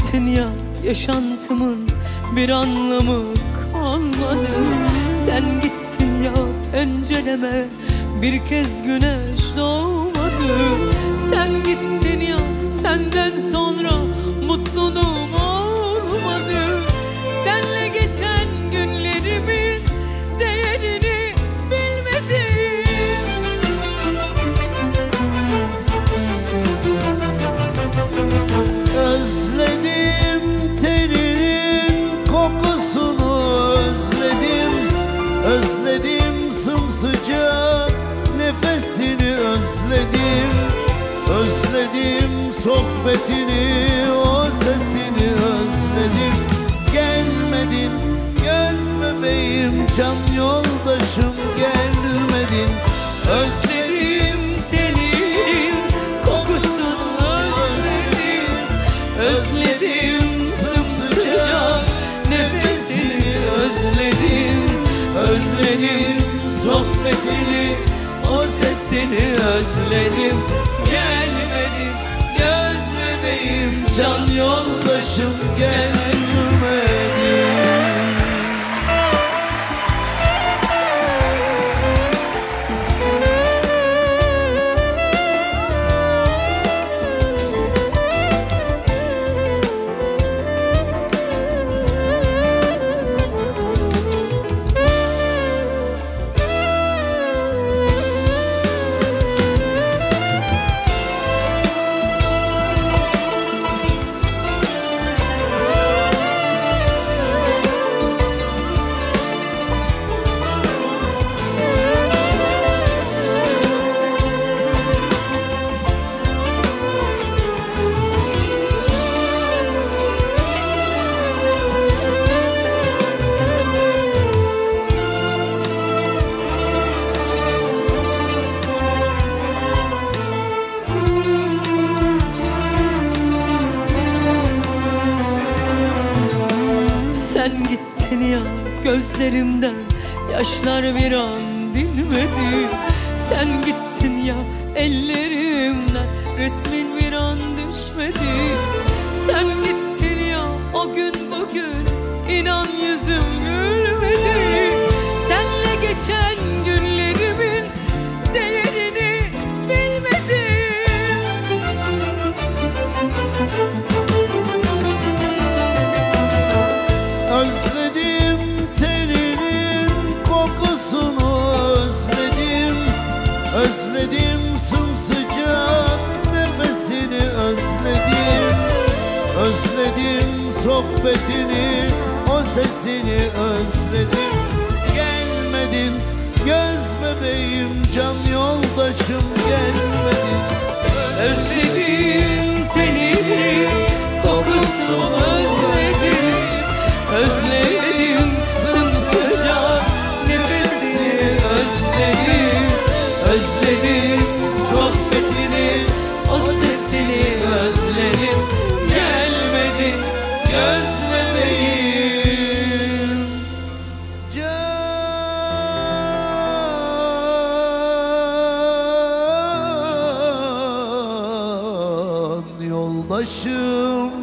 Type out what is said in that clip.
gittin ya, yaşantımın bir anlamı kalmadı. Sen gittin ya, pencereme bir kez güneş doğmadı. Sen gittin ya, senden sonra mutluluğum olmadı. Senle geçen günlerimin değerini bilmedim. Özledim teninin kokusunu, özledim. Özledim sımsıcak nefesini, özledim. Özledim sohbetini, o sesini özledim. Gelmedin göz bebeğim, can yoldaşım gelmedin. Özledim tenin kokusunu, özledim. Özledim sımsıcak nefesini, özledim. Özledim sohbetini, o sesini özledim. Gelmedin göz bebeğim, can yoldaşım gelmedin. Sen gittin ya, gözlerimden yaşlar bir an dinmedi. Sen gittin ya, ellerimden resmin bir an düşmedi. Sen gittin ya, o gün bugün inan yüzüm gülmedi. Senle geçen günlerimin değerini bilmedim. Özledim teninin kokusunu, özledim. Özledim sımsıcak nefesini, özledim. Özledim sohbetini, o sesini özledim. Gelmedin göz bebeğim, can yoldaşım gelmedin. Özledim teninin kokusunu, özledim. Özledim sımsıcak nefesini, özledim. Özledim sohbetini, o sesini özledim. Gelmedin göz bebeğim, can yoldaşım